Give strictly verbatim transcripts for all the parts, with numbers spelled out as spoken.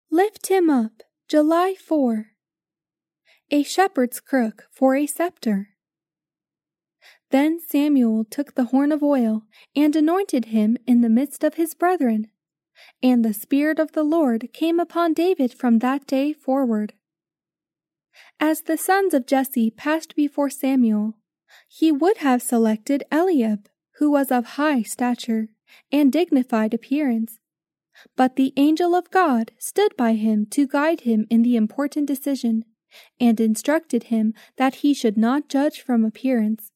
Lift him up, July fourth. A shepherd's crook for a scepter. Then Samuel took the horn of oil, and anointed him in the midst of his brethren. And the Spirit of the Lord came upon David from that day forward. As the sons of Jesse passed before Samuel, he would have selected Eliab, who was of high stature and dignified appearance. But the angel of God stood by him to guide him in the important decision, and instructed him that he should not judge from appearance.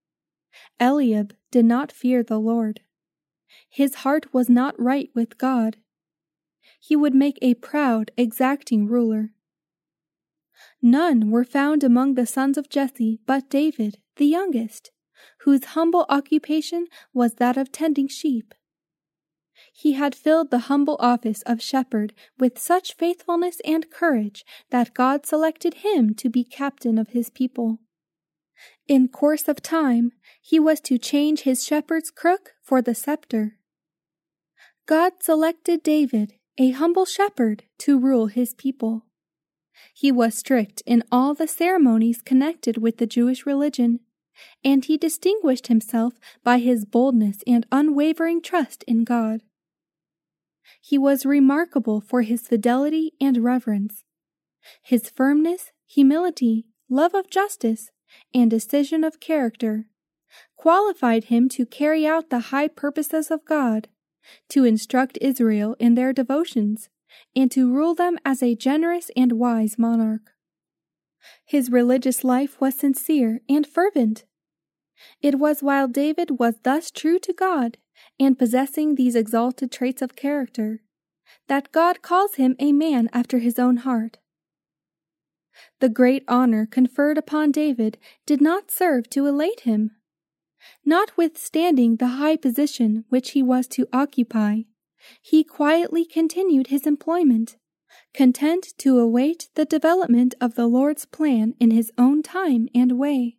Eliab did not fear the Lord. His heart was not right with God. He would make a proud, exacting ruler. None were found among the sons of Jesse but David, the youngest, whose humble occupation was that of tending sheep. He had filled the humble office of shepherd with such faithfulness and courage that God selected him to be captain of his people. In course of time, he was to change his shepherd's crook for the scepter. God selected David, a humble shepherd, to rule his people. He was strict in all the ceremonies connected with the Jewish religion, and he distinguished himself by his boldness and unwavering trust in God. He was remarkable for his fidelity and reverence. His firmness, humility, love of justice, and decision of character qualified him to carry out the high purposes of God, to instruct Israel in their devotions, and to rule them as a generous and wise monarch. His religious life was sincere and fervent. It was while David was thus true to God and possessing these exalted traits of character that God calls him a man after his own heart. The great honor conferred upon David did not serve to elate him. Notwithstanding the high position which he was to occupy, he quietly continued his employment, content to await the development of the Lord's plan in his own time and way.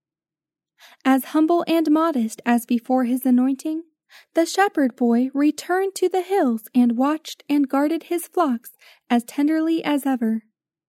As humble and modest as before his anointing, the shepherd boy returned to the hills and watched and guarded his flocks as tenderly as ever.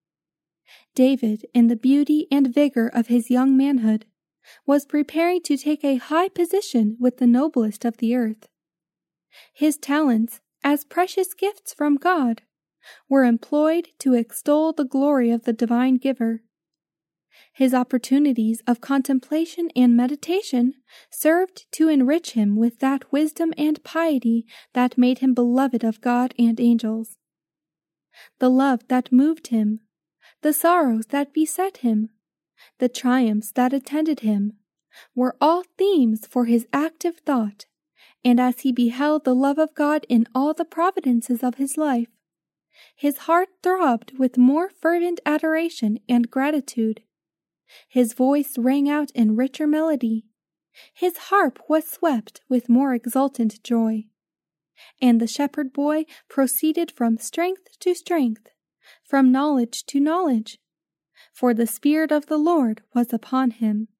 David, in the beauty and vigor of his young manhood, was preparing to take a high position with the noblest of the earth. His talents, as precious gifts from God, were employed to extol the glory of the divine giver. His opportunities of contemplation and meditation served to enrich him with that wisdom and piety that made him beloved of God and angels. The love that moved him, the sorrows that beset him, the triumphs that attended him, were all themes for his active thought, and as he beheld the love of God in all the providences of his life, his heart throbbed with more fervent adoration and gratitude. His voice rang out in richer melody. His harp was swept with more exultant joy. And the shepherd boy proceeded from strength to strength, from knowledge to knowledge, for the Spirit of the Lord was upon him.